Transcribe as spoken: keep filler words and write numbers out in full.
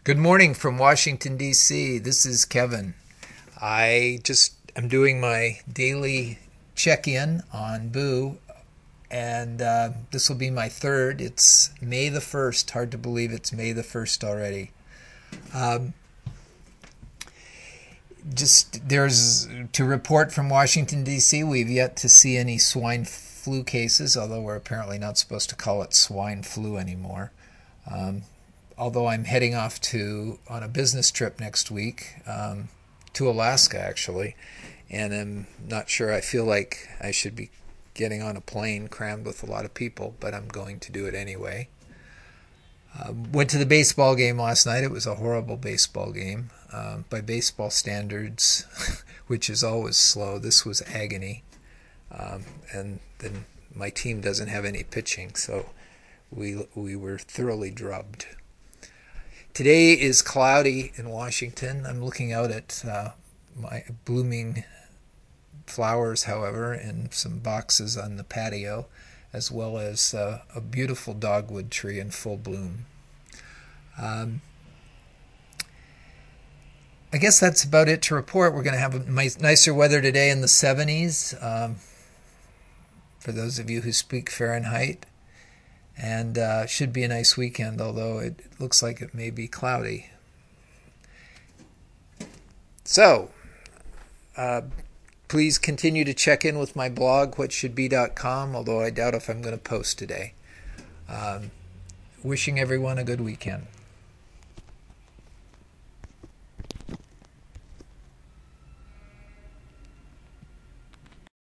Good morning from Washington, D C. This is Kevin. I just am doing my daily check-in on Boo, and uh, this will be my third. It's May the first. Hard to believe it's May the first already. Um, just there's to report from Washington, D C. We've yet to see any swine flu cases, although we're apparently not supposed to call it swine flu anymore. Um, although I'm heading off to on a business trip next week um, to Alaska, actually, and I'm not sure I feel like I should be getting on a plane crammed with a lot of people, but I'm going to do it anyway. Uh, went to the baseball game last night. It was a horrible baseball game. Um, by baseball standards, which is always slow, this was agony. Um, and then my team doesn't have any pitching, so we we were thoroughly drubbed. Today is cloudy in Washington. I'm looking out at uh, my blooming flowers, however, in some boxes on the patio, as well as uh, a beautiful dogwood tree in full bloom. Um, I guess that's about it to report. We're going to have a nice, nicer weather today in the seventies, um, for those of you who speak Fahrenheit. And uh, should be a nice weekend, although it looks like it may be cloudy. So, uh, please continue to check in with my blog, what should be dot com, although I doubt if I'm going to post today. Um, wishing everyone a good weekend.